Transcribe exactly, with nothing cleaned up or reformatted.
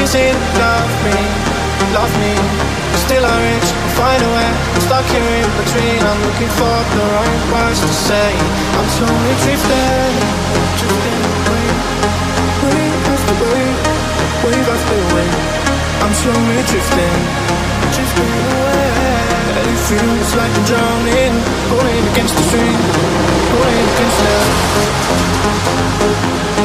say that you love me, love me. But still I reach, find a way. I'm stuck here in between. I'm looking for the right words to say. I'm slowly drifting, drifting away. Wave after wave, wave after wave. I'm slowly drifting, drifting away. It feels like I'm drowning, pulling against the stream, pulling against the